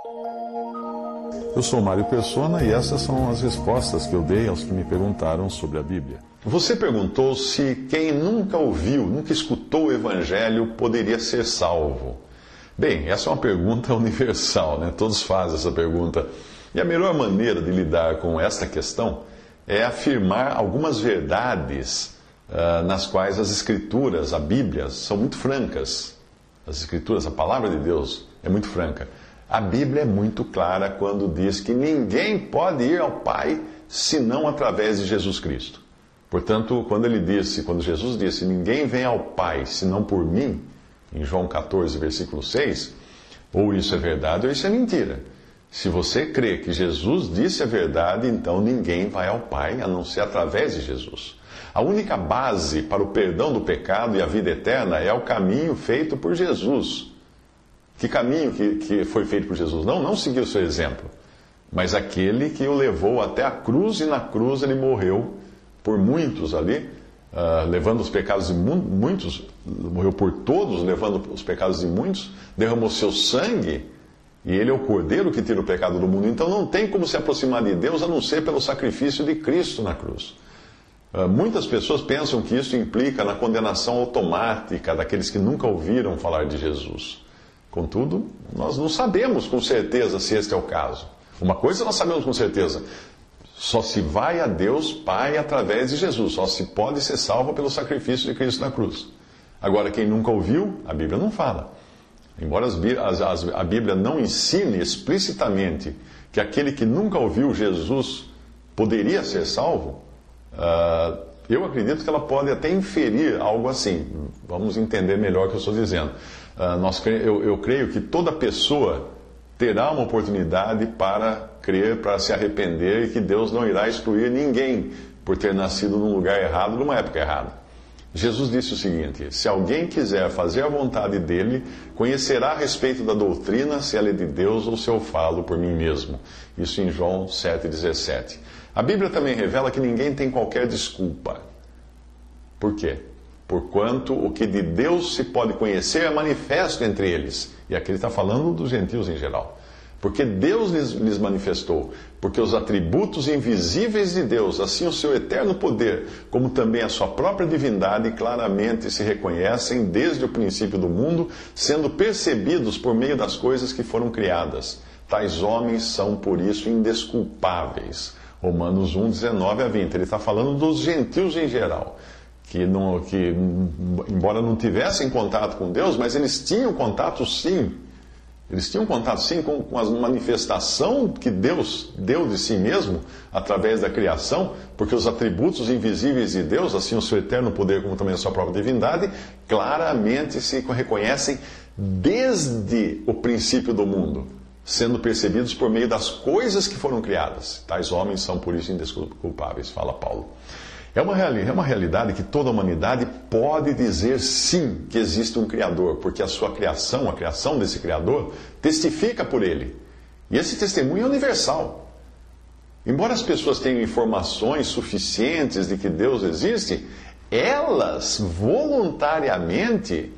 Eu sou Mário Persona e essas são as respostas que eu dei aos que me perguntaram sobre a Bíblia. Você perguntou se quem nunca ouviu, nunca escutou o Evangelho poderia ser salvo. Bem, essa é uma pergunta universal, né? Todos fazem essa pergunta. E a melhor maneira de lidar com esta questão é afirmar algumas verdades nas quais as Escrituras, a Bíblia, são muito francas. As Escrituras, a palavra de Deus é muito franca. A Bíblia é muito clara quando diz que ninguém pode ir ao Pai senão através de Jesus Cristo. Portanto, quando Jesus disse, ninguém vem ao Pai senão por mim, em João 14, versículo 6, ou isso é verdade ou isso é mentira. Se você crê que Jesus disse a verdade, então ninguém vai ao Pai a não ser através de Jesus. A única base para o perdão do pecado e a vida eterna é o caminho feito por Jesus. Que caminho que foi feito por Jesus? Não seguiu o seu exemplo, mas aquele que o levou até a cruz e na cruz ele morreu por muitos ali, levando os pecados de muitos, morreu por todos, levando os pecados de muitos, derramou seu sangue, e ele é o Cordeiro que tira o pecado do mundo. Então não tem como se aproximar de Deus a não ser pelo sacrifício de Cristo na cruz. Muitas pessoas pensam que isso implica na condenação automática daqueles que nunca ouviram falar de Jesus. Contudo, nós não sabemos com certeza se este é o caso. Uma coisa nós sabemos com certeza: só se vai a Deus Pai através de Jesus. Só se pode ser salvo pelo sacrifício de Cristo na cruz. Agora, quem nunca ouviu, a Bíblia não fala. Embora a Bíblia não ensine explicitamente que aquele que nunca ouviu Jesus poderia ser salvo, eu acredito que ela pode até inferir algo assim. Vamos entender melhor o que eu estou dizendo. Eu creio que toda pessoa terá uma oportunidade para crer, para se arrepender, e que Deus não irá excluir ninguém por ter nascido num lugar errado, numa época errada. Jesus disse o seguinte: se alguém quiser fazer a vontade dele, conhecerá a respeito da doutrina, se ela é de Deus ou se eu falo por mim mesmo. Isso em João 7,17. A Bíblia também revela que ninguém tem qualquer desculpa. Por quê? Porquanto o que de Deus se pode conhecer é manifesto entre eles. E aqui ele está falando dos gentios em geral. Porque Deus lhes manifestou. Porque os atributos invisíveis de Deus, assim o seu eterno poder, como também a sua própria divindade, claramente se reconhecem desde o princípio do mundo, sendo percebidos por meio das coisas que foram criadas. Tais homens são, por isso, indesculpáveis. Romanos 1, 19 a 20. Ele está falando dos gentios em geral. Que, embora não tivessem contato com Deus, mas eles tinham contato sim. Eles tinham contato sim com a manifestação que Deus deu de si mesmo através da criação, porque os atributos invisíveis de Deus, assim o seu eterno poder como também a sua própria divindade, claramente se reconhecem desde o princípio do mundo, sendo percebidos por meio das coisas que foram criadas. Tais homens são por isso indesculpáveis, fala Paulo. É uma realidade que toda a humanidade pode dizer sim que existe um Criador, porque a sua criação, a criação desse Criador, testifica por ele. E esse testemunho é universal. Embora as pessoas tenham informações suficientes de que Deus existe, elas voluntariamente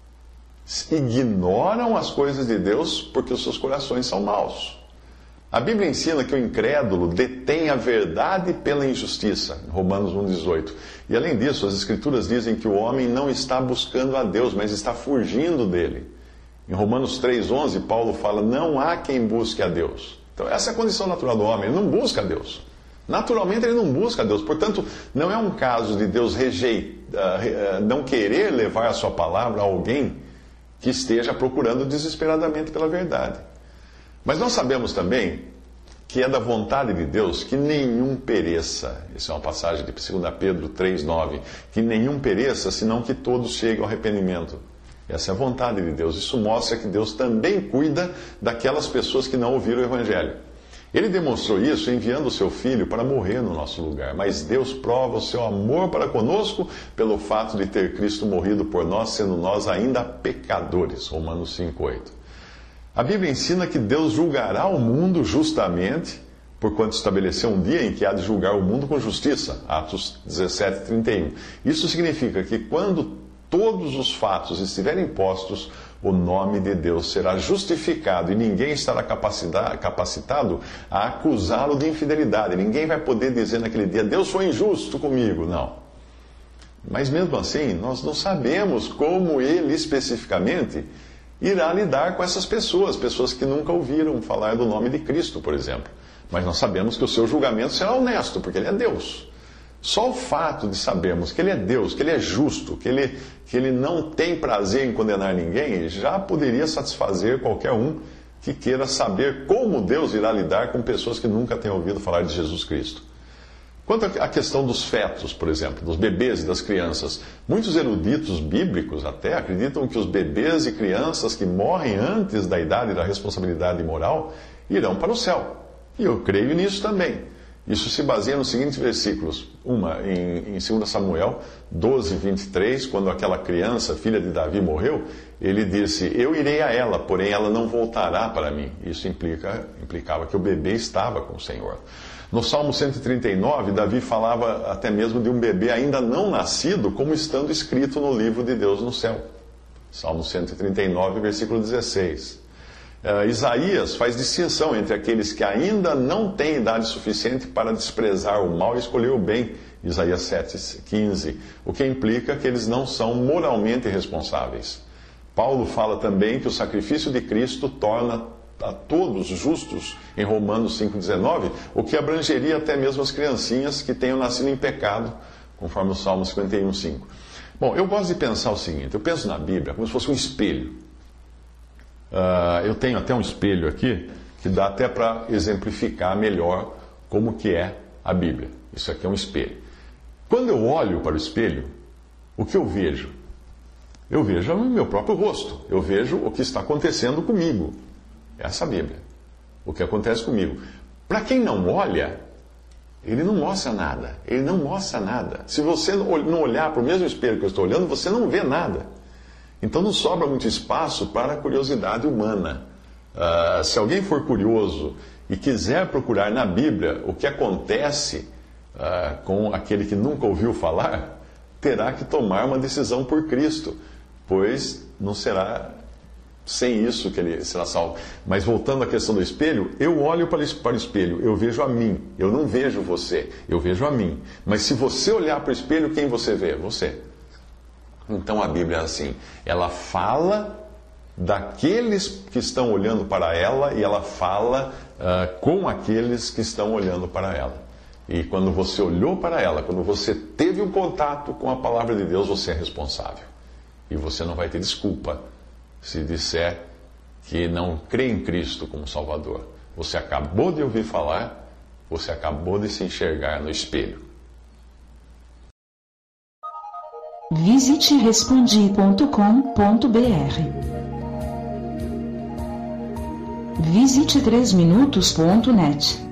ignoram as coisas de Deus porque os seus corações são maus. A Bíblia ensina que o incrédulo detém a verdade pela injustiça, Romanos 1,18. E além disso, as Escrituras dizem que o homem não está buscando a Deus, mas está fugindo dele. Em Romanos 3,11, Paulo fala, não há quem busque a Deus. Então essa é a condição natural do homem, ele não busca a Deus. Naturalmente ele não busca a Deus. Portanto, não é um caso de Deus não querer levar a sua palavra a alguém que esteja procurando desesperadamente pela verdade. Mas nós sabemos também que é da vontade de Deus que nenhum pereça. Essa é uma passagem de 2 Pedro 3,9. Que nenhum pereça, senão que todos cheguem ao arrependimento. Essa é a vontade de Deus. Isso mostra que Deus também cuida daquelas pessoas que não ouviram o Evangelho. Ele demonstrou isso enviando o seu Filho para morrer no nosso lugar. Mas Deus prova o seu amor para conosco pelo fato de ter Cristo morrido por nós, sendo nós ainda pecadores. Romanos 5,8. A Bíblia ensina que Deus julgará o mundo justamente, porquanto estabeleceu um dia em que há de julgar o mundo com justiça. Atos 17:31. Isso significa que quando todos os fatos estiverem postos, o nome de Deus será justificado e ninguém estará capacitado a acusá-lo de infidelidade. Ninguém vai poder dizer naquele dia, Deus foi injusto comigo. Não. Mas mesmo assim, nós não sabemos como ele especificamente irá lidar com essas pessoas que nunca ouviram falar do nome de Cristo, por exemplo. Mas nós sabemos que o seu julgamento será honesto, porque ele é Deus. Só o fato de sabermos que ele é Deus, que ele é justo, que ele não tem prazer em condenar ninguém, já poderia satisfazer qualquer um que queira saber como Deus irá lidar com pessoas que nunca tenham ouvido falar de Jesus Cristo. Quanto à questão dos fetos, por exemplo, dos bebês e das crianças, muitos eruditos bíblicos até acreditam que os bebês e crianças que morrem antes da idade da responsabilidade moral irão para o céu. E eu creio nisso também. Isso se baseia nos seguintes versículos. Em 2 Samuel 12, 23, quando aquela criança, filha de Davi, morreu, ele disse, eu irei a ela, porém ela não voltará para mim. Isso implicava que o bebê estava com o Senhor. No Salmo 139, Davi falava até mesmo de um bebê ainda não nascido, como estando escrito no livro de Deus no céu. Salmo 139, versículo 16. Isaías faz distinção entre aqueles que ainda não têm idade suficiente para desprezar o mal e escolher o bem, Isaías 7,15, o que implica que eles não são moralmente responsáveis. Paulo fala também que o sacrifício de Cristo torna a todos justos, em Romanos 5,19, o que abrangeria até mesmo as criancinhas que tenham nascido em pecado, conforme o Salmo 51,5. Bom, eu gosto de pensar o seguinte, eu penso na Bíblia como se fosse um espelho. Eu tenho até um espelho aqui, que dá até para exemplificar melhor como que é a Bíblia. Isso aqui é um espelho. Quando eu olho para o espelho, o que eu vejo? Eu vejo o meu próprio rosto, eu vejo o que está acontecendo comigo. Essa é a Bíblia. O que acontece comigo. Para quem não olha, ele não mostra nada. Ele não mostra nada. Se você não olhar para o mesmo espelho que eu estou olhando, você não vê nada. Então não sobra muito espaço para a curiosidade humana. Se alguém for curioso e quiser procurar na Bíblia o que acontece com aquele que nunca ouviu falar, terá que tomar uma decisão por Cristo, pois não será sem isso que ele será salvo. Mas voltando à questão do espelho, eu olho para o espelho, eu vejo a mim, eu não vejo você, eu vejo a mim. Mas se você olhar para o espelho, quem você vê? Você. Então a Bíblia é assim, ela fala daqueles que estão olhando para ela e ela fala com aqueles que estão olhando para ela. E quando você olhou para ela, quando você teve um contato com a palavra de Deus, você é responsável. E você não vai ter desculpa se disser que não crê em Cristo como Salvador. Você acabou de ouvir falar, você acabou de se enxergar no espelho. Visite respondi.com.br. Visite 3minutos.net.